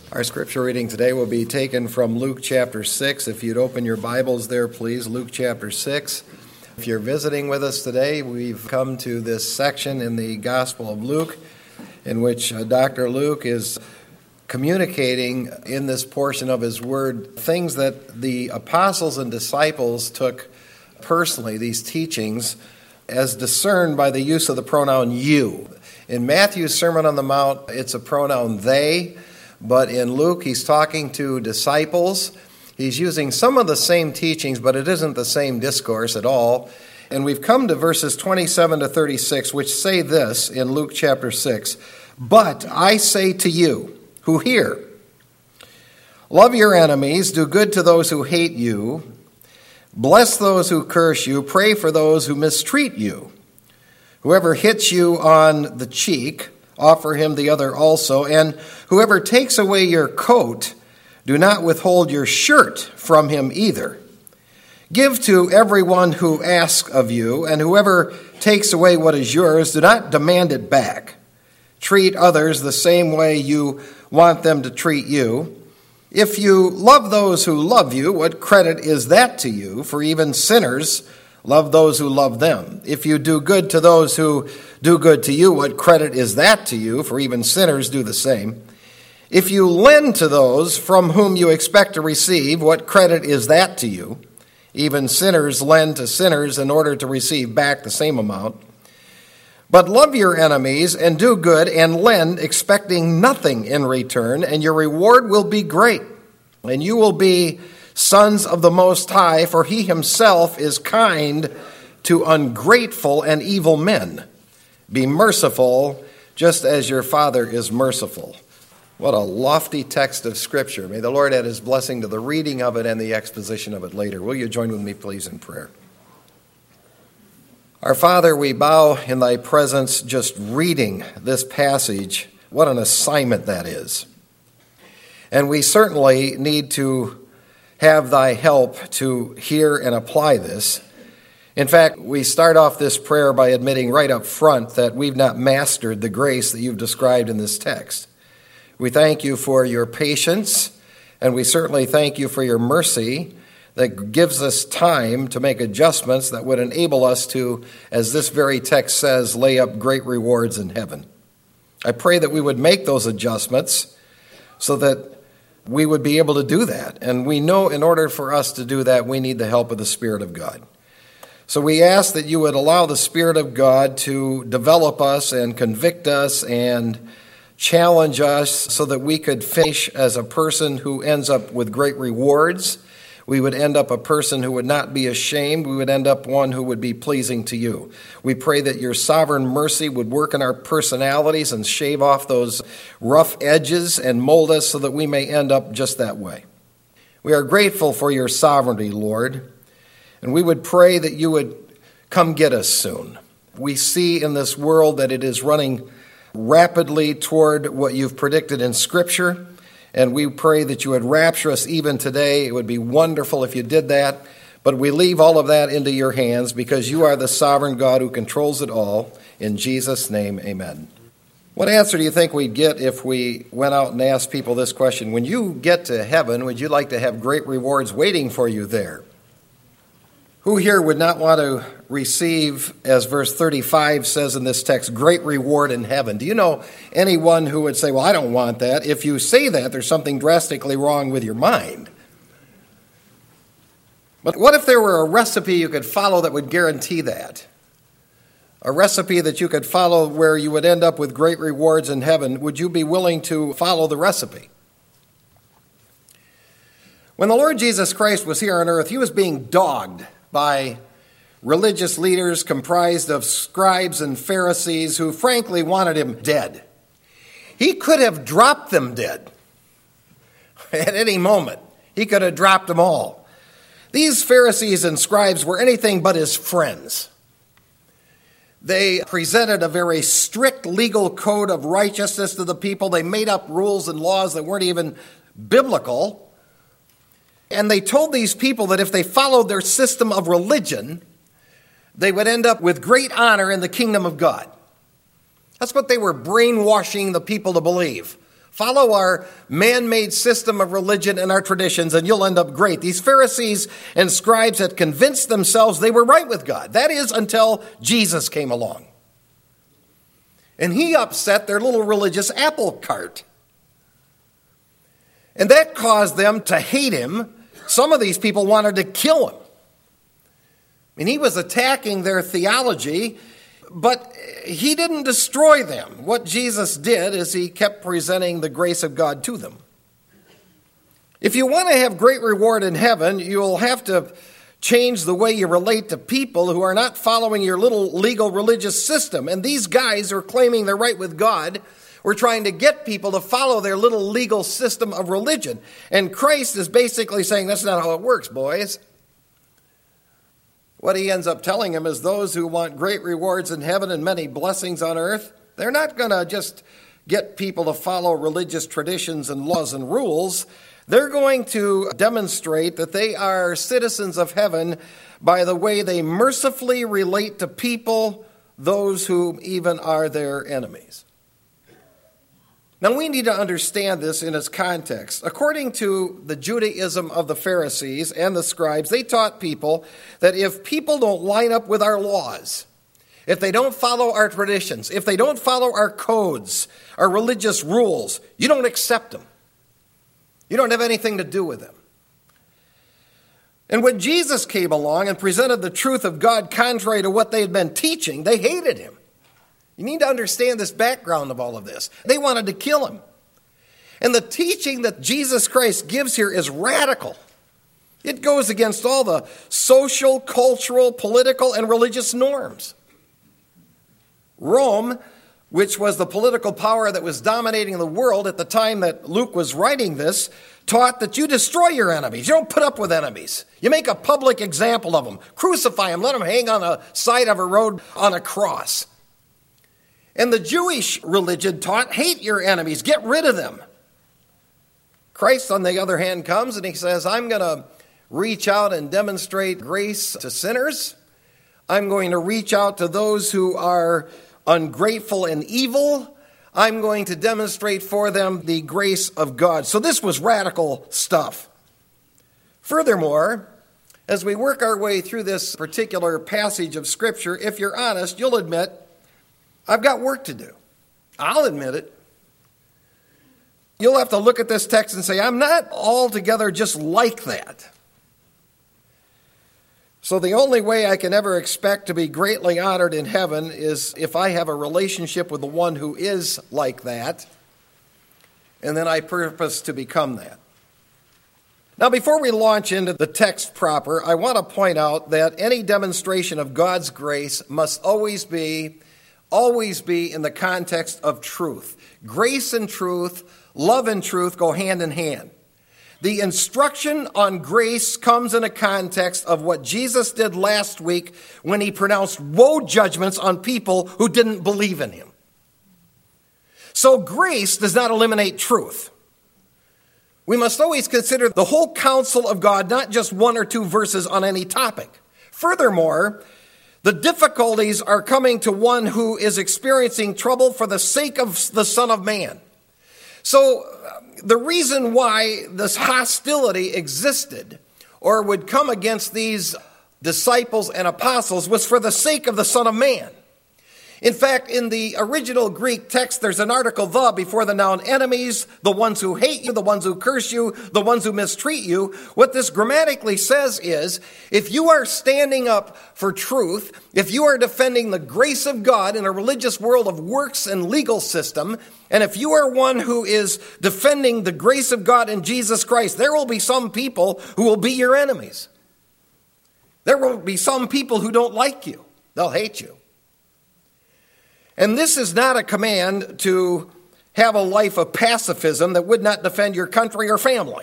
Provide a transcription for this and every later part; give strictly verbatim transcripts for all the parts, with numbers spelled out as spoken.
Our scripture reading today will be taken from Luke chapter six. If you'd open your Bibles there, please, Luke chapter six. If you're visiting with us today, we've come to this section in the Gospel of Luke in which uh, Doctor Luke is communicating in this portion of his word things that the apostles and disciples took personally, these teachings, as discerned by the use of the pronoun you. In Matthew's Sermon on the Mount, it's a pronoun they. But in Luke, he's talking to disciples. He's using some of the same teachings, but it isn't the same discourse at all. And we've come to verses twenty-seven to thirty-six, which say this in Luke chapter six. But I say to you who hear, love your enemies, do good to those who hate you, bless those who curse you, pray for those who mistreat you. Whoever hits you on the cheek, offer him the other also, and whoever takes away your coat, do not withhold your shirt from him either. Give to everyone who asks of you, and whoever takes away what is yours, do not demand it back. Treat others the same way you want them to treat you. If you love those who love you, what credit is that to you? For even sinners love those who love them. If you do good to those who do good to you, what credit is that to you? For even sinners do the same. If you lend to those from whom you expect to receive, what credit is that to you? Even sinners lend to sinners in order to receive back the same amount. But love your enemies and do good and lend, expecting nothing in return, and your reward will be great. And you will be sons of the Most High, for he himself is kind to ungrateful and evil men. Be merciful, just as your Father is merciful. What a lofty text of Scripture. May the Lord add his blessing to the reading of it and the exposition of it later. Will you join with me, please, in prayer? Our Father, we bow in thy presence just reading this passage. What an assignment that is. And we certainly need to have thy help to hear and apply this. In fact, we start off this prayer by admitting right up front that we've not mastered the grace that you've described in this text. We thank you for your patience, and we certainly thank you for your mercy that gives us time to make adjustments that would enable us to, as this very text says, lay up great rewards in heaven. I pray that we would make those adjustments so that we would be able to do that. And we know in order for us to do that, we need the help of the Spirit of God. So we ask that you would allow the Spirit of God to develop us and convict us and challenge us so that we could finish as a person who ends up with great rewards. We would end up a person who would not be ashamed. We would end up one who would be pleasing to you. We pray that your sovereign mercy would work in our personalities and shave off those rough edges and mold us so that we may end up just that way. We are grateful for your sovereignty, Lord, and we would pray that you would come get us soon. We see in this world that it is running rapidly toward what you've predicted in Scripture. And we pray that you would rapture us even today. It would be wonderful if you did that. But we leave all of that into your hands because you are the sovereign God who controls it all. In Jesus' name, amen. What answer do you think we'd get if we went out and asked people this question? When you get to heaven, would you like to have great rewards waiting for you there? Who here would not want to receive, as verse thirty-five says in this text, great reward in heaven? Do you know anyone who would say, well, I don't want that? If you say that, there's something drastically wrong with your mind. But what if there were a recipe you could follow that would guarantee that? A recipe that you could follow where you would end up with great rewards in heaven. Would you be willing to follow the recipe? When the Lord Jesus Christ was here on earth, he was being dogged by religious leaders comprised of scribes and Pharisees who frankly wanted him dead. He could have dropped them dead at any moment. He could have dropped them all. These Pharisees and scribes were anything but his friends. They presented a very strict legal code of righteousness to the people. They made up rules and laws that weren't even biblical. And they told these people that if they followed their system of religion, they would end up with great honor in the kingdom of God. That's what they were brainwashing the people to believe. Follow our man-made system of religion and our traditions, and you'll end up great. These Pharisees and scribes had convinced themselves they were right with God. That is, until Jesus came along. And he upset their little religious apple cart. And that caused them to hate him. Some of these people wanted to kill him. And he was attacking their theology, but he didn't destroy them. What Jesus did is he kept presenting the grace of God to them. If you want to have great reward in heaven, you'll have to change the way you relate to people who are not following your little legal religious system. And these guys who are claiming they're right with God were trying to get people to follow their little legal system of religion. And Christ is basically saying, that's not how it works, boys. What he ends up telling them is those who want great rewards in heaven and many blessings on earth, they're not going to just get people to follow religious traditions and laws and rules. They're going to demonstrate that they are citizens of heaven by the way they mercifully relate to people, those who even are their enemies. Now, we need to understand this in its context. According to the Judaism of the Pharisees and the scribes, they taught people that if people don't line up with our laws, if they don't follow our traditions, if they don't follow our codes, our religious rules, you don't accept them. You don't have anything to do with them. And when Jesus came along and presented the truth of God contrary to what they had been teaching, they hated him. You need to understand this background of all of this. They wanted to kill him. And the teaching that Jesus Christ gives here is radical. It goes against all the social, cultural, political, and religious norms. Rome, which was the political power that was dominating the world at the time that Luke was writing this, taught that you destroy your enemies. You don't put up with enemies. You make a public example of them. Crucify them. Let them hang on the side of a road on a cross. And the Jewish religion taught, hate your enemies, get rid of them. Christ, on the other hand, comes and he says, I'm going to reach out and demonstrate grace to sinners. I'm going to reach out to those who are ungrateful and evil. I'm going to demonstrate for them the grace of God. So this was radical stuff. Furthermore, as we work our way through this particular passage of Scripture, if you're honest, you'll admit, I've got work to do. I'll admit it. You'll have to look at this text and say, I'm not altogether just like that. So the only way I can ever expect to be greatly honored in heaven is if I have a relationship with the one who is like that, and then I purpose to become that. Now, before we launch into the text proper, I want to point out that any demonstration of God's grace must always be Always be in the context of truth. Grace and truth, love and truth go hand in hand. The instruction on grace comes in a context of what Jesus did last week when he pronounced woe judgments on people who didn't believe in him. So grace does not eliminate truth. We must always consider the whole counsel of God, not just one or two verses on any topic. Furthermore, the difficulties are coming to one who is experiencing trouble for the sake of the Son of Man. So the reason why this hostility existed or would come against these disciples and apostles was for the sake of the Son of Man. In fact, in the original Greek text, there's an article the before the noun enemies, the ones who hate you, the ones who curse you, the ones who mistreat you. What this grammatically says is, if you are standing up for truth, if you are defending the grace of God in a religious world of works and legal system, and if you are one who is defending the grace of God in Jesus Christ, there will be some people who will be your enemies. There will be some people who don't like you. They'll hate you. And this is not a command to have a life of pacifism that would not defend your country or family.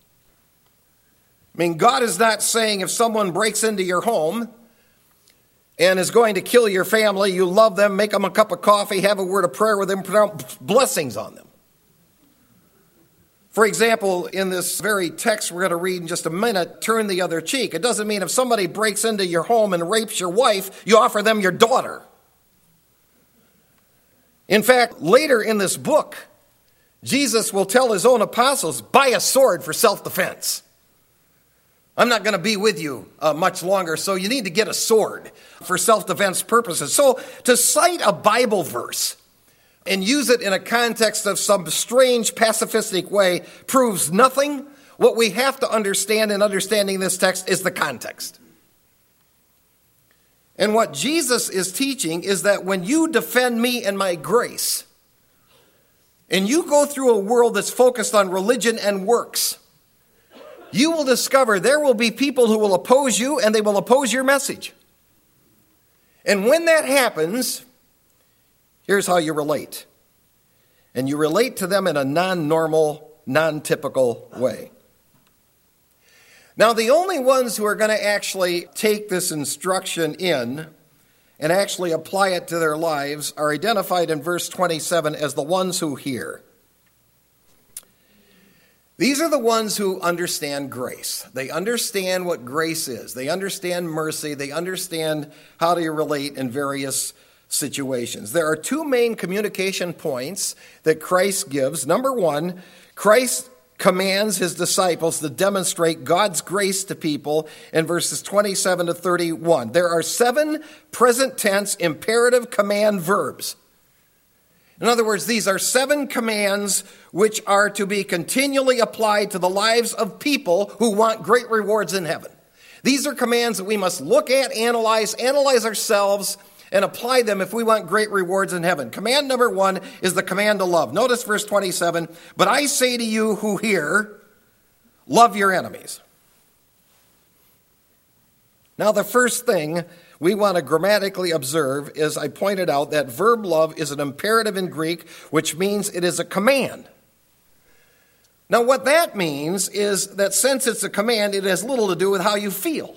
I mean, God is not saying if someone breaks into your home and is going to kill your family, you love them, make them a cup of coffee, have a word of prayer with them, pronounce blessings on them. For example, in this very text we're going to read in just a minute, turn the other cheek. It doesn't mean if somebody breaks into your home and rapes your wife, you offer them your daughter. In fact, later in this book, Jesus will tell his own apostles, buy a sword for self-defense. I'm not going to be with you uh, much longer, so you need to get a sword for self-defense purposes. So to cite a Bible verse and use it in a context of some strange pacifistic way proves nothing. What we have to understand in understanding this text is the context. And what Jesus is teaching is that when you defend me and my grace, and you go through a world that's focused on religion and works, you will discover there will be people who will oppose you and they will oppose your message. And when that happens, here's how you relate. And you relate to them in a non-normal, non-typical way. Now, the only ones who are going to actually take this instruction in and actually apply it to their lives are identified in verse twenty-seven as the ones who hear. These are the ones who understand grace. They understand what grace is. They understand mercy. They understand how to relate in various situations. There are two main communication points that Christ gives. Number one, Christ commands his disciples to demonstrate God's grace to people in verses twenty-seven to thirty-one. There are seven present tense imperative command verbs. In other words, these are seven commands which are to be continually applied to the lives of people who want great rewards in heaven. These are commands that we must look at, analyze, analyze ourselves, and apply them if we want great rewards in heaven. Command number one is the command to love. Notice verse twenty-seven, but I say to you who hear, love your enemies. Now the first thing we want to grammatically observe is, I pointed out, that verb love is an imperative in Greek, which means it is a command. Now what that means is that since it's a command, it has little to do with how you feel.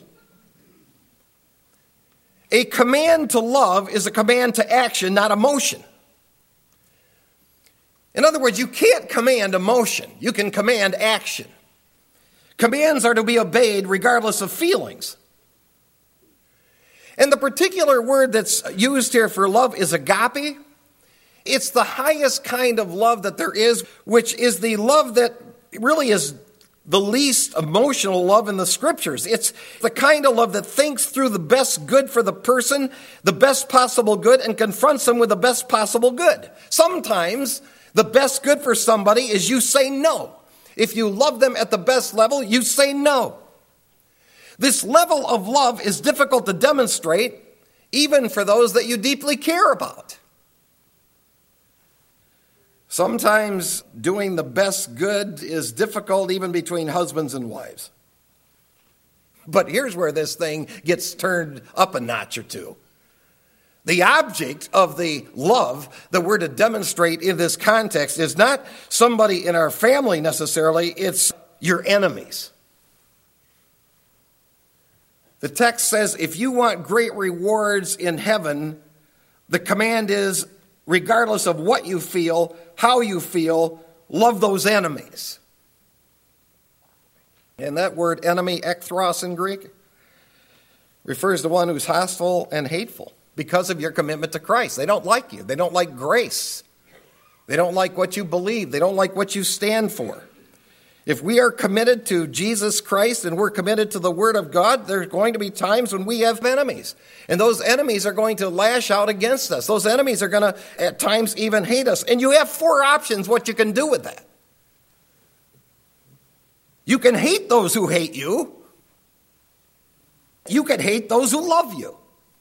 A command to love is a command to action, not emotion. In other words, you can't command emotion. You can command action. Commands are to be obeyed regardless of feelings. And the particular word that's used here for love is agape. It's the highest kind of love that there is, which is the love that really is the least emotional love in the scriptures. It's the kind of love that thinks through the best good for the person, the best possible good, and confronts them with the best possible good. Sometimes the best good for somebody is you say no. If you love them at the best level, you say no. This level of love is difficult to demonstrate, even for those that you deeply care about. Sometimes doing the best good is difficult even between husbands and wives. But here's where this thing gets turned up a notch or two. The object of the love that we're to demonstrate in this context is not somebody in our family necessarily, it's your enemies. The text says if you want great rewards in heaven, the command is, regardless of what you feel, how you feel, love those enemies. And that word enemy, ekthros in Greek, refers to one who's hostile and hateful because of your commitment to Christ. They don't like you. They don't like grace. They don't like what you believe. They don't like what you stand for. If we are committed to Jesus Christ and we're committed to the Word of God, there's going to be times when we have enemies. And those enemies are going to lash out against us. Those enemies are going to, at times, even hate us. And you have four options what you can do with that. You can hate those who hate you. You could hate those who love you.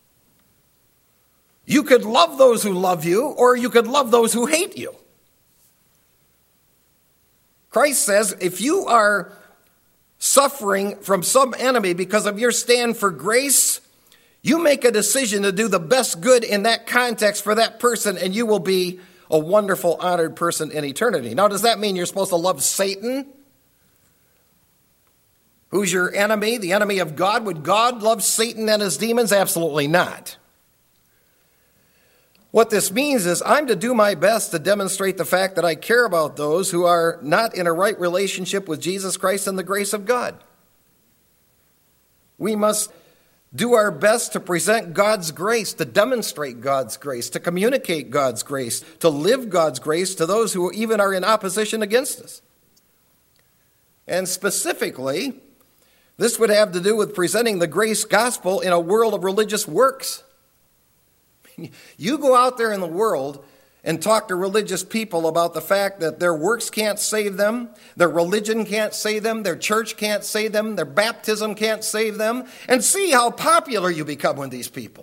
You could love those who love you, or you could love those who hate you. Christ says, if you are suffering from some enemy because of your stand for grace, you make a decision to do the best good in that context for that person, and you will be a wonderful, honored person in eternity. Now, does that mean you're supposed to love Satan? Who's your enemy, the enemy of God? Would God love Satan and his demons? Absolutely not. What this means is I'm to do my best to demonstrate the fact that I care about those who are not in a right relationship with Jesus Christ and the grace of God. We must do our best to present God's grace, to demonstrate God's grace, to communicate God's grace, to live God's grace to those who even are in opposition against us. And specifically, this would have to do with presenting the grace gospel in a world of religious works. You go out there in the world and talk to religious people about the fact that their works can't save them, their religion can't save them, their church can't save them, their baptism can't save them, and see how popular you become with these people.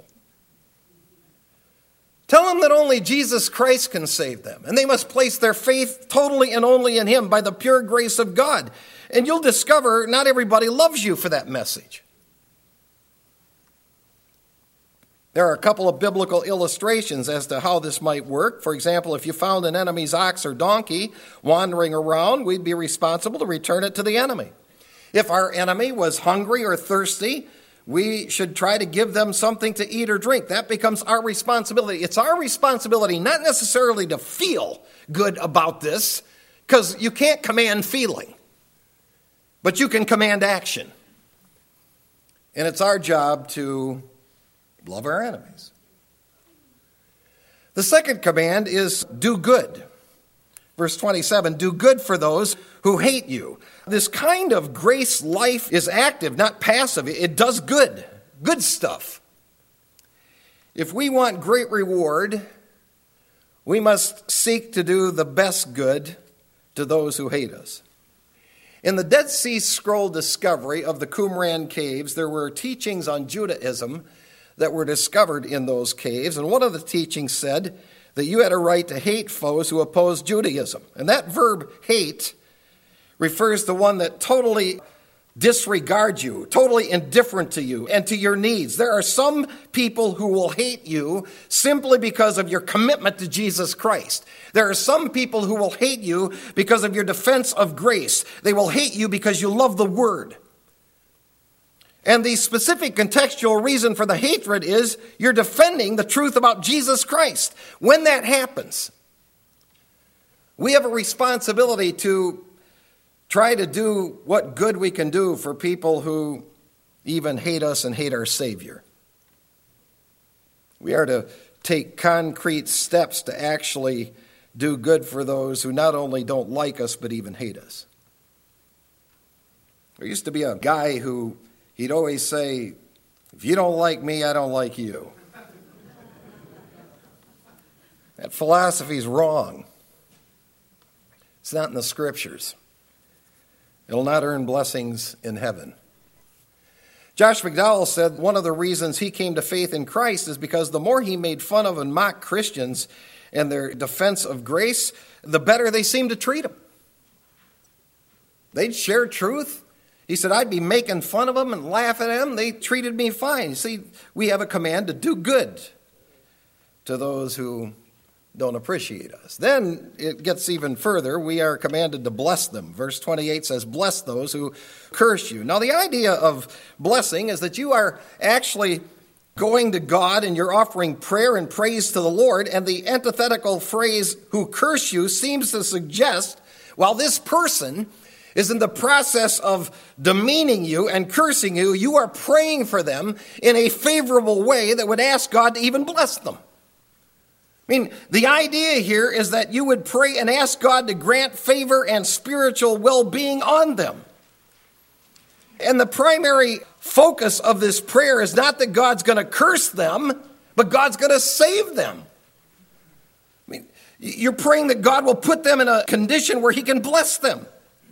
Tell them that only Jesus Christ can save them, and they must place their faith totally and only in him by the pure grace of God. And you'll discover not everybody loves you for that message. There are a couple of biblical illustrations as to how this might work. For example, if you found an enemy's ox or donkey wandering around, we'd be responsible to return it to the enemy. If our enemy was hungry or thirsty, we should try to give them something to eat or drink. That becomes our responsibility. It's our responsibility not necessarily to feel good about this, because you can't command feeling, but you can command action. And it's our job to love our enemies. The second command is do good. Verse twenty-seven, do good for those who hate you. This kind of grace life is active, not passive. It does good, good stuff. If we want great reward, we must seek to do the best good to those who hate us. In the Dead Sea Scroll discovery of the Qumran caves, there were teachings on Judaism that were discovered in those caves. And one of the teachings said that you had a right to hate foes who opposed Judaism. And that verb, hate, refers to one that totally disregards you, totally indifferent to you and to your needs. There are some people who will hate you simply because of your commitment to Jesus Christ. There are some people who will hate you because of your defense of grace. They will hate you because you love the word. And the specific contextual reason for the hatred is you're defending the truth about Jesus Christ. When that happens, we have a responsibility to try to do what good we can do for people who even hate us and hate our Savior. We are to take concrete steps to actually do good for those who not only don't like us, but even hate us. There used to be a guy who he'd always say, if you don't like me, I don't like you. That philosophy is wrong. It's not in the scriptures. It'll not earn blessings in heaven. Josh McDowell said one of the reasons he came to faith in Christ is because the more he made fun of and mocked Christians and their defense of grace, the better they seemed to treat them. They'd share truth. He said, I'd be making fun of them and laughing at them. They treated me fine. You see, we have a command to do good to those who don't appreciate us. Then it gets even further. We are commanded to bless them. Verse twenty-eight says, bless those who curse you. Now, the idea of blessing is that you are actually going to God and you're offering prayer and praise to the Lord. And the antithetical phrase, who curse you, seems to suggest, while this person is in the process of demeaning you and cursing you, you are praying for them in a favorable way that would ask God to even bless them. I mean, the idea here is that you would pray and ask God to grant favor and spiritual well-being on them. And the primary focus of this prayer is not that God's going to curse them, but God's going to save them. I mean, you're praying that God will put them in a condition where he can bless them.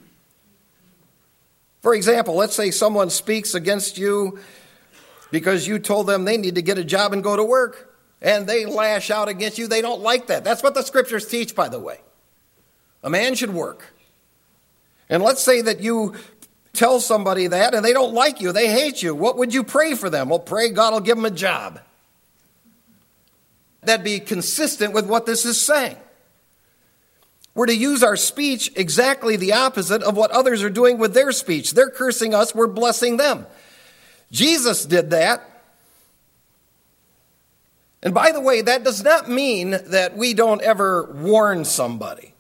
For example, let's say someone speaks against you because you told them they need to get a job and go to work, and they lash out against you. They don't like that. That's what the scriptures teach, by the way. A man should work. And let's say that you tell somebody that and they don't like you, they hate you. What would you pray for them? Well, pray God will give them a job. That'd be consistent with what this is saying. We're to use our speech exactly the opposite of what others are doing with their speech. They're cursing us, we're blessing them. Jesus did that. And by the way, that does not mean that we don't ever warn somebody.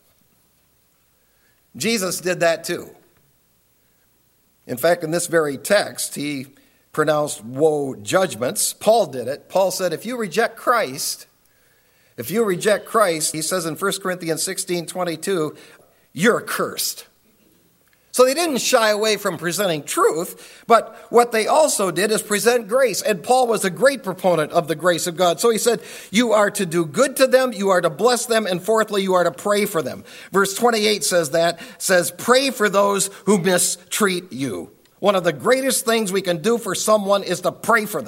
Jesus did that too. In fact, in this very text, he pronounced woe judgments. Paul did it. Paul said, if you reject Christ, if you reject Christ, he says in First Corinthians sixteen twenty-two, you're accursed. So they didn't shy away from presenting truth, but what they also did is present grace. And Paul was a great proponent of the grace of God. So he said, you are to do good to them, you are to bless them, and fourthly, you are to pray for them. Verse twenty-eight says that, says, pray for those who mistreat you. One of the greatest things we can do for someone is to pray for them.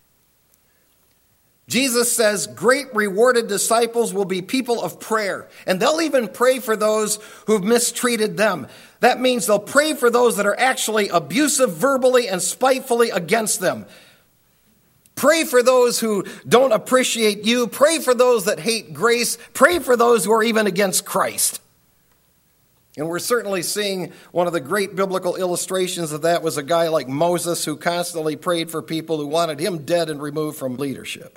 Jesus says great rewarded disciples will be people of prayer, and they'll even pray for those who've mistreated them. That means they'll pray for those that are actually abusive verbally and spitefully against them. Pray for those who don't appreciate you. Pray for those that hate grace. Pray for those who are even against Christ. And we're certainly seeing one of the great biblical illustrations of that was a guy like Moses who constantly prayed for people who wanted him dead and removed from leadership.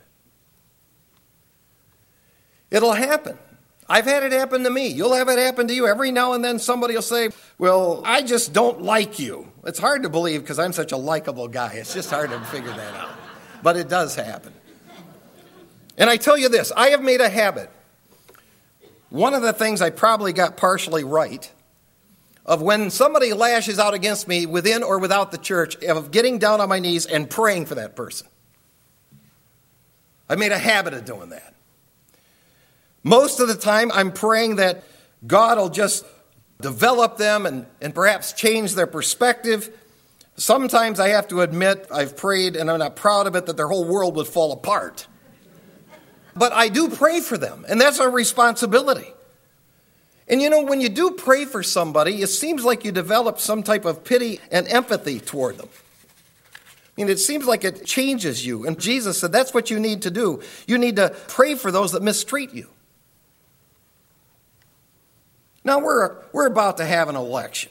It'll happen. I've had it happen to me. You'll have it happen to you. Every now and then somebody will say, well, I just don't like you. It's hard to believe because I'm such a likable guy. It's just hard to figure that out. But it does happen. And I tell you this, I have made a habit. One of the things I probably got partially right of when somebody lashes out against me within or without the church, of getting down on my knees and praying for that person. I made a habit of doing that. Most of the time, I'm praying that God will just develop them and, and perhaps change their perspective. Sometimes I have to admit I've prayed, and I'm not proud of it, that their whole world would fall apart. But I do pray for them, and that's our responsibility. And you know, when you do pray for somebody, it seems like you develop some type of pity and empathy toward them. I mean, it seems like it changes you. And Jesus said that's what you need to do. You need to pray for those that mistreat you. Now, we're, we're about to have an election.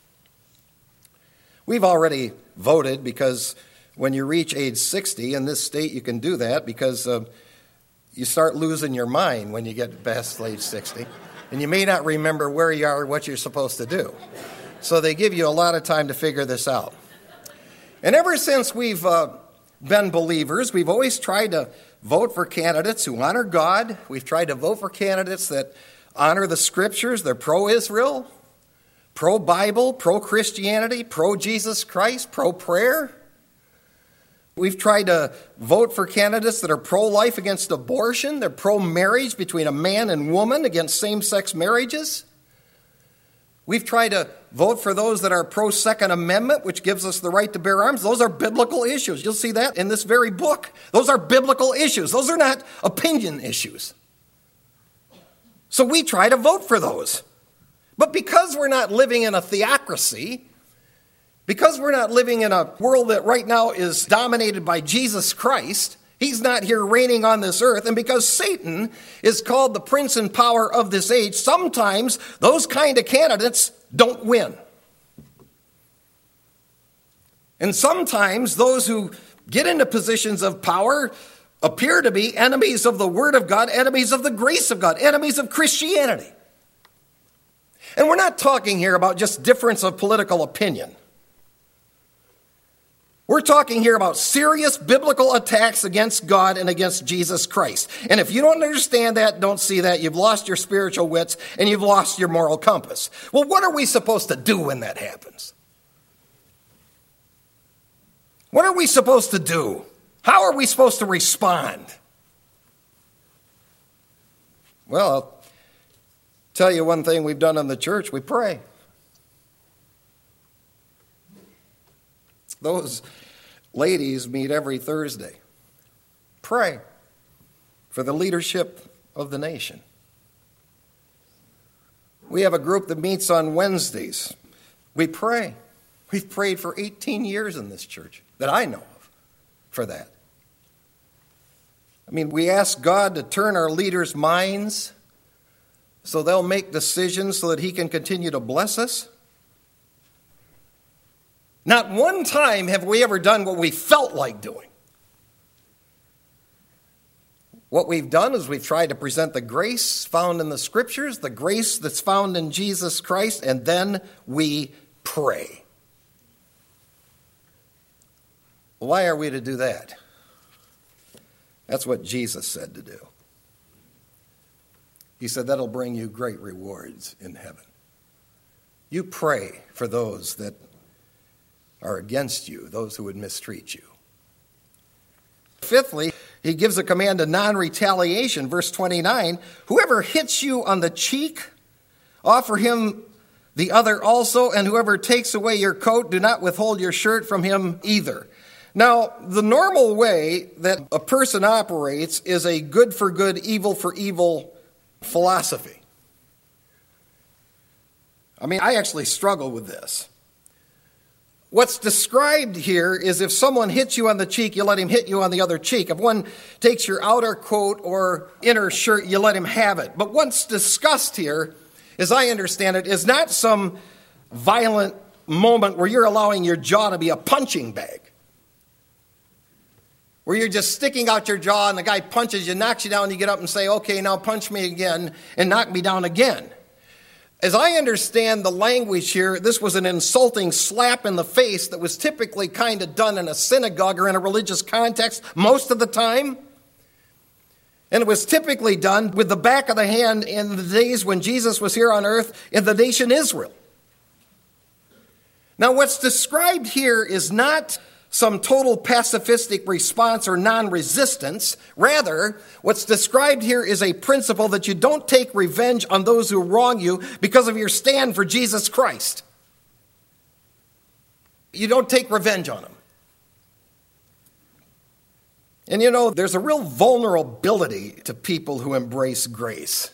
We've already voted because when you reach age sixty in this state, you can do that because uh, you start losing your mind when you get past age sixty. And you may not remember where you are or what you're supposed to do. So they give you a lot of time to figure this out. And ever since we've uh, been believers, we've always tried to vote for candidates who honor God. We've tried to vote for candidates that honor the Scriptures. They're pro-Israel, pro-Bible, pro-Christianity, pro-Jesus Christ, pro-prayer. We've tried to vote for candidates that are pro-life against abortion. They're pro-marriage between a man and woman against same-sex marriages. We've tried to vote for those that are pro-Second Amendment, which gives us the right to bear arms. Those are biblical issues. You'll see that in this very book. Those are biblical issues. Those are not opinion issues. So we try to vote for those. But because we're not living in a theocracy, because we're not living in a world that right now is dominated by Jesus Christ, he's not here reigning on this earth, and because Satan is called the prince and power of this age, sometimes those kind of candidates don't win. And sometimes those who get into positions of power appear to be enemies of the Word of God, enemies of the grace of God, enemies of Christianity. And we're not talking here about just difference of political opinion. We're talking here about serious biblical attacks against God and against Jesus Christ. And if you don't understand that, don't see that, you've lost your spiritual wits and you've lost your moral compass. Well, what are we supposed to do when that happens? What are we supposed to do? How are we supposed to respond? Well, I'll tell you one thing we've done in the church. We pray. Those ladies meet every Thursday. Pray for the leadership of the nation. We have a group that meets on Wednesdays. We pray. We've prayed for eighteen years in this church that I know of for that. I mean, we ask God to turn our leaders' minds so they'll make decisions so that he can continue to bless us. Not one time have we ever done what we felt like doing. What we've done is we've tried to present the grace found in the Scriptures, the grace that's found in Jesus Christ, and then we pray. Why are we to do that? That's what Jesus said to do. He said that'll bring you great rewards in heaven. You pray for those that are against you, those who would mistreat you. Fifthly, he gives a command of non-retaliation. Verse twenty-nine, whoever hits you on the cheek, offer him the other also, and whoever takes away your coat, do not withhold your shirt from him either. Now, the normal way that a person operates is a good for good, evil for evil philosophy. I mean, I actually struggle with this. What's described here is if someone hits you on the cheek, you let him hit you on the other cheek. If one takes your outer coat or inner shirt, you let him have it. But what's discussed here, as I understand it, is not some violent moment where you're allowing your jaw to be a punching bag, where you're just sticking out your jaw and the guy punches you, knocks you down, and you get up and say, okay, now punch me again and knock me down again. As I understand the language here, this was an insulting slap in the face that was typically kind of done in a synagogue or in a religious context most of the time. And it was typically done with the back of the hand in the days when Jesus was here on earth in the nation Israel. Now, what's described here is not some total pacifistic response or non-resistance. Rather, what's described here is a principle that you don't take revenge on those who wrong you because of your stand for Jesus Christ. You don't take revenge on them. And you know, there's a real vulnerability to people who embrace grace.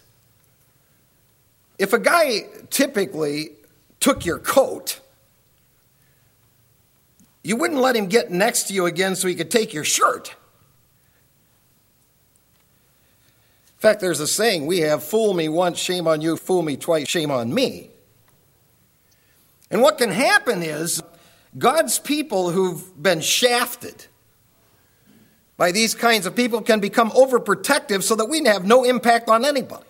If a guy typically took your coat, you wouldn't let him get next to you again so he could take your shirt. In fact, there's a saying we have, fool me once, shame on you, fool me twice, shame on me. And what can happen is God's people who've been shafted by these kinds of people can become overprotective so that we have no impact on anybody.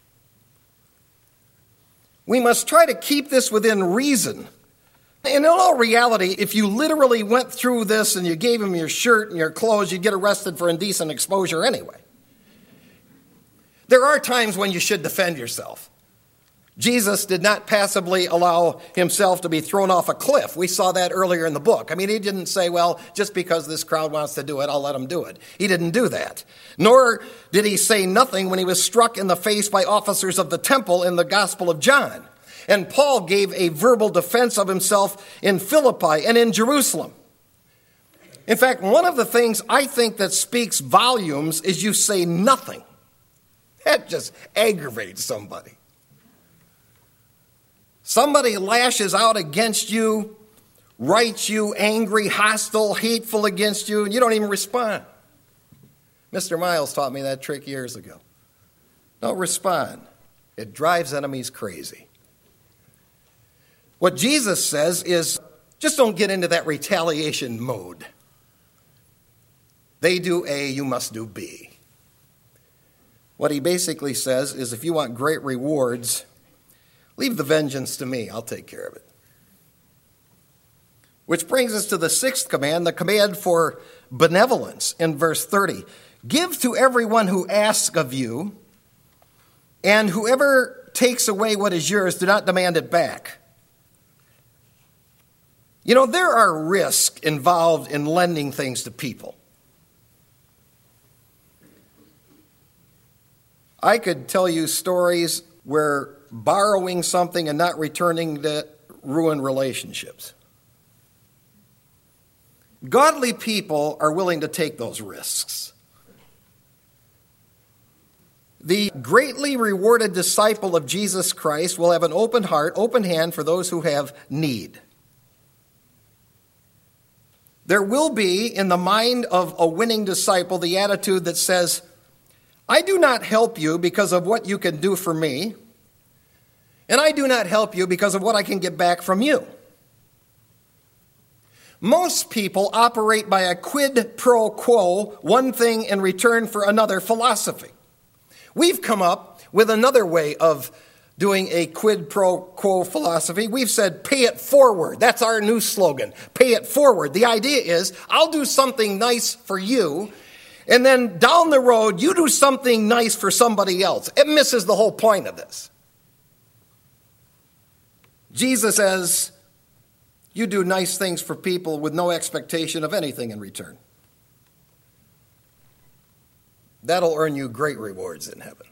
We must try to keep this within reason. And in all reality, if you literally went through this and you gave him your shirt and your clothes, you'd get arrested for indecent exposure anyway. There are times when you should defend yourself. Jesus did not passively allow himself to be thrown off a cliff. We saw that earlier in the book. I mean, he didn't say, well, just because this crowd wants to do it, I'll let them do it. He didn't do that. Nor did he say nothing when he was struck in the face by officers of the temple in the Gospel of John. And Paul gave a verbal defense of himself in Philippi and in Jerusalem. In fact, one of the things I think that speaks volumes is you say nothing. That just aggravates somebody. Somebody lashes out against you, writes you angry, hostile, hateful against you, and you don't even respond. Mister Miles taught me that trick years ago. Don't respond. It drives enemies crazy. What Jesus says is, just don't get into that retaliation mode. They do A, you must do B. What he basically says is, if you want great rewards, leave the vengeance to me. I'll take care of it. Which brings us to the sixth command, the command for benevolence in verse thirty. Give to everyone who asks of you, and whoever takes away what is yours, do not demand it back. You know, there are risks involved in lending things to people. I could tell you stories where borrowing something and not returning it ruin relationships. Godly people are willing to take those risks. The greatly rewarded disciple of Jesus Christ will have an open heart, open hand for those who have need. There will be in the mind of a winning disciple the attitude that says, I do not help you because of what you can do for me, and I do not help you because of what I can get back from you. Most people operate by a quid pro quo, one thing in return for another philosophy. We've come up with another way of doing a quid pro quo philosophy. We've said pay it forward. That's our new slogan, pay it forward. The idea is I'll do something nice for you, and then down the road you do something nice for somebody else. It misses the whole point of this. Jesus says you do nice things for people with no expectation of anything in return. That'll earn you great rewards in heaven.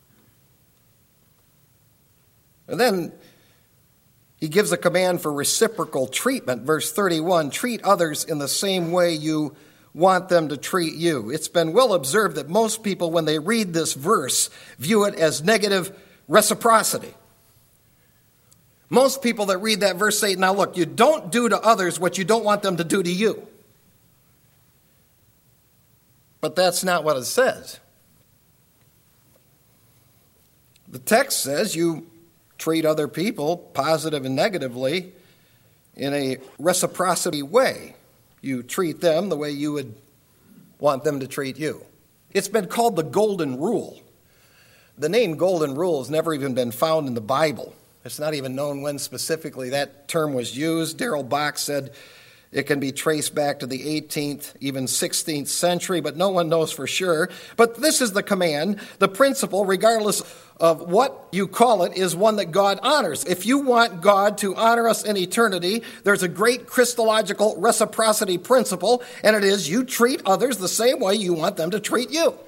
And then he gives a command for reciprocal treatment. Verse thirty-one, treat others in the same way you want them to treat you. It's been well observed that most people, when they read this verse, view it as negative reciprocity. Most people that read that verse say, now look, you don't do to others what you don't want them to do to you. But that's not what it says. The text says you treat other people, positive and negatively, in a reciprocity way. You treat them the way you would want them to treat you. It's been called the Golden Rule. The name Golden Rule has never even been found in the Bible. It's not even known when specifically that term was used. Darrell Bock said it can be traced back to the eighteenth, even sixteenth century, but no one knows for sure. But this is the command. The principle, regardless of what you call it, is one that God honors. If you want God to honor us in eternity, there's a great Christological reciprocity principle, and it is you treat others the same way you want them to treat you.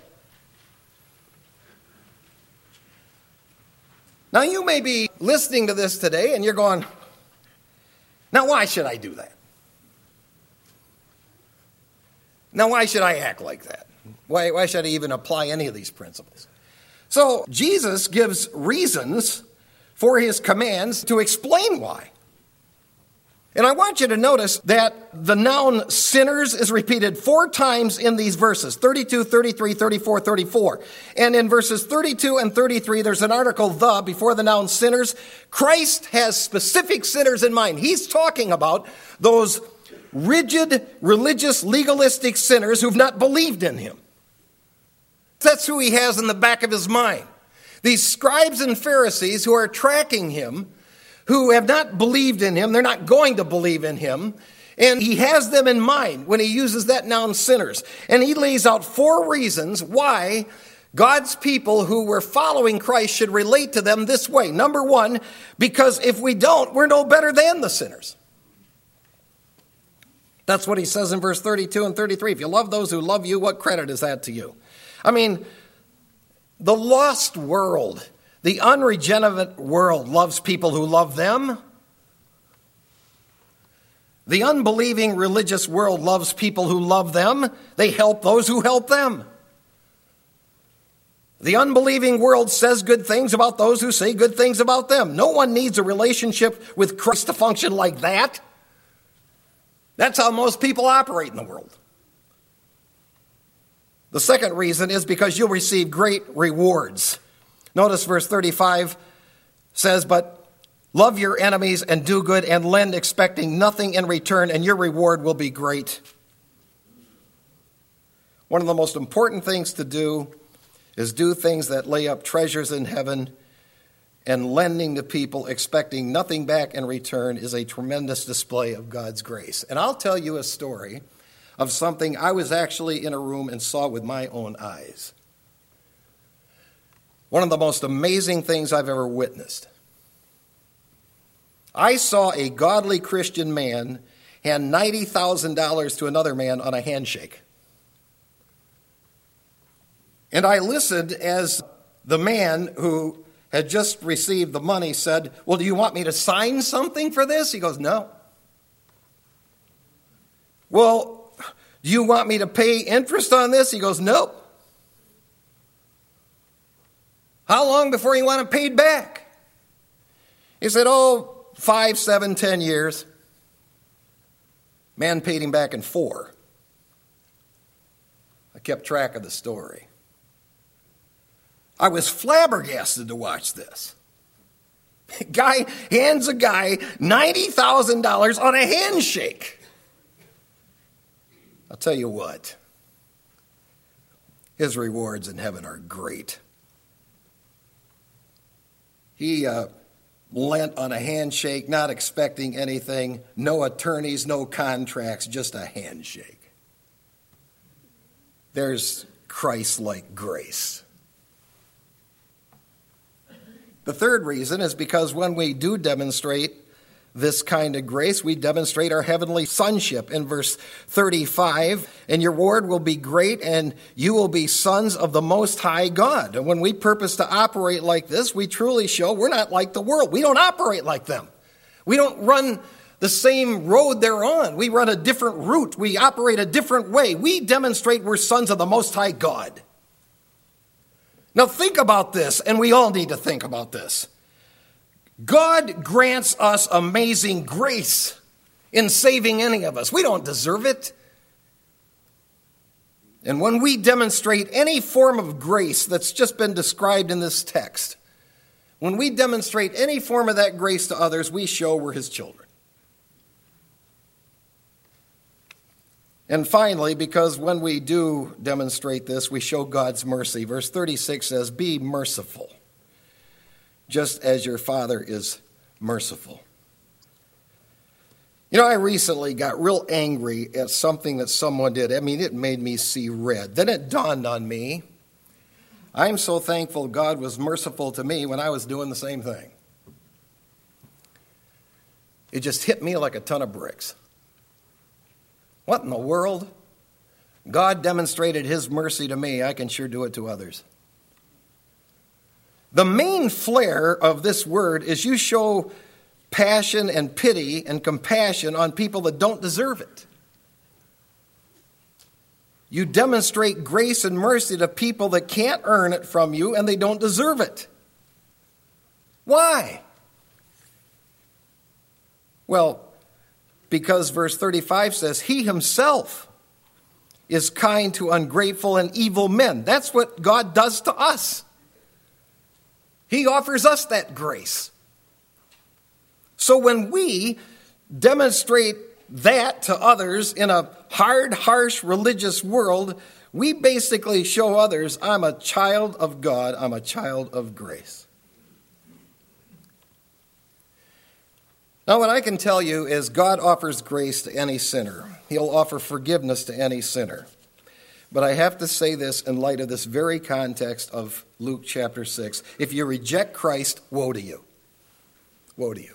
Now, you may be listening to this today, and you're going, now why should I do that? Now, why should I act like that? Why, why should I even apply any of these principles? So, Jesus gives reasons for his commands to explain why. And I want you to notice that the noun sinners is repeated four times in these verses, thirty-two, thirty-three, thirty-four, thirty-four. And in verses thirty-two and thirty-three, there's an article, the, before the noun sinners. Christ has specific sinners in mind. He's talking about those rigid, religious, legalistic sinners who've not believed in him. That's who he has in the back of his mind. These scribes and Pharisees who are tracking him, who have not believed in him, they're not going to believe in him, and he has them in mind when he uses that noun sinners. And he lays out four reasons why God's people who were following Christ should relate to them this way. Number one, because if we don't, we're no better than the sinners. That's what he says in verse thirty-two and thirty-three. If you love those who love you, what credit is that to you? I mean, the lost world, the unregenerate world loves people who love them. The unbelieving religious world loves people who love them. They help those who help them. The unbelieving world says good things about those who say good things about them. No one needs a relationship with Christ to function like that. That's how most people operate in the world. The second reason is because you'll receive great rewards. Notice verse thirty-five says, but love your enemies and do good and lend expecting nothing in return, and your reward will be great. One of the most important things to do is do things that lay up treasures in heaven, and lending to people expecting nothing back in return is a tremendous display of God's grace. And I'll tell you a story of something I was actually in a room and saw with my own eyes. One of the most amazing things I've ever witnessed. I saw a godly Christian man hand ninety thousand dollars to another man on a handshake. And I listened as the man who had just received the money said, well, do you want me to sign something for this? He goes, no. Well, do you want me to pay interest on this? He goes, nope. How long before you want it paid back? He said, oh, five, seven, ten years. Man paid him back in four. I kept track of the story. I was flabbergasted to watch this. Guy hands a guy ninety thousand dollars on a handshake. I'll tell you what, his rewards in heaven are great. He uh, lent on a handshake, not expecting anything. No attorneys, no contracts, just a handshake. There's Christ-like grace. The third reason is because when we do demonstrate this kind of grace, we demonstrate our heavenly sonship. In verse thirty-five, and your reward will be great, and you will be sons of the Most High God. And when we purpose to operate like this, we truly show we're not like the world. We don't operate like them. We don't run the same road they're on. We run a different route. We operate a different way. We demonstrate we're sons of the Most High God. Now think about this, and we all need to think about this. God grants us amazing grace in saving any of us. We don't deserve it. And when we demonstrate any form of grace that's just been described in this text, when we demonstrate any form of that grace to others, we show we're his children. And finally, because when we do demonstrate this, we show God's mercy. Verse thirty-six says, be merciful, just as your Father is merciful. You know, I recently got real angry at something that someone did. I mean, it made me see red. Then it dawned on me, I'm so thankful God was merciful to me when I was doing the same thing. It just hit me like a ton of bricks. What in the world? God demonstrated his mercy to me. I can sure do it to others. The main flair of this word is you show passion and pity and compassion on people that don't deserve it. You demonstrate grace and mercy to people that can't earn it from you and they don't deserve it. Why? Well, because verse thirty-five says, he himself is kind to ungrateful and evil men. That's what God does to us. He offers us that grace. So when we demonstrate that to others in a hard, harsh religious world, we basically show others, I'm a child of God, I'm a child of grace. Now, what I can tell you is God offers grace to any sinner. He'll offer forgiveness to any sinner. But I have to say this in light of this very context of Luke chapter six. If you reject Christ, woe to you. Woe to you.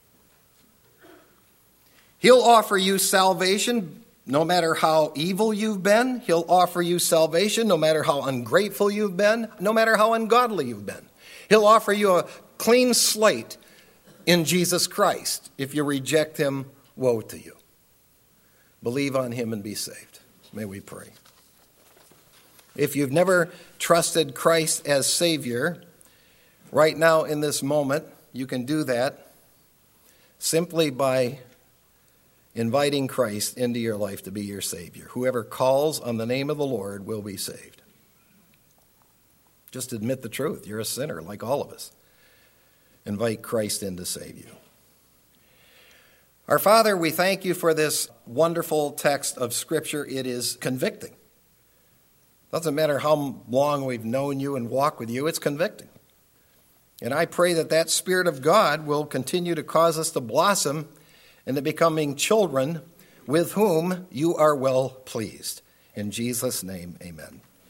He'll offer you salvation no matter how evil you've been. He'll offer you salvation no matter how ungrateful you've been, no matter how ungodly you've been. He'll offer you a clean slate in Jesus Christ. If you reject him, woe to you. Believe on him and be saved. May we pray. If you've never trusted Christ as Savior, right now in this moment, you can do that simply by inviting Christ into your life to be your Savior. Whoever calls on the name of the Lord will be saved. Just admit the truth. You're a sinner like all of us. Invite Christ in to save you. Our Father, we thank you for this wonderful text of Scripture. It is convicting. Doesn't matter how long we've known you and walked with you, it's convicting. And I pray that that Spirit of God will continue to cause us to blossom into becoming children with whom you are well pleased. In Jesus' name, amen.